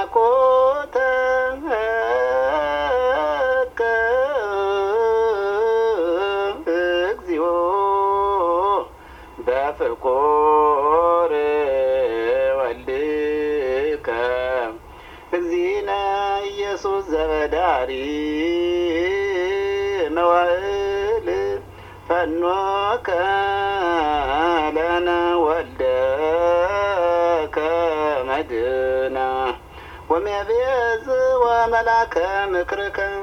መለኮተ እግዚኦ በፍቁር ወልድከ እግዚእነ ኢየሱስ ዘበዳሪ መዋዕል ፈኖከ ለነ ወልደከ መድኅነ ወመቤዝ ወመላከ ምክርከ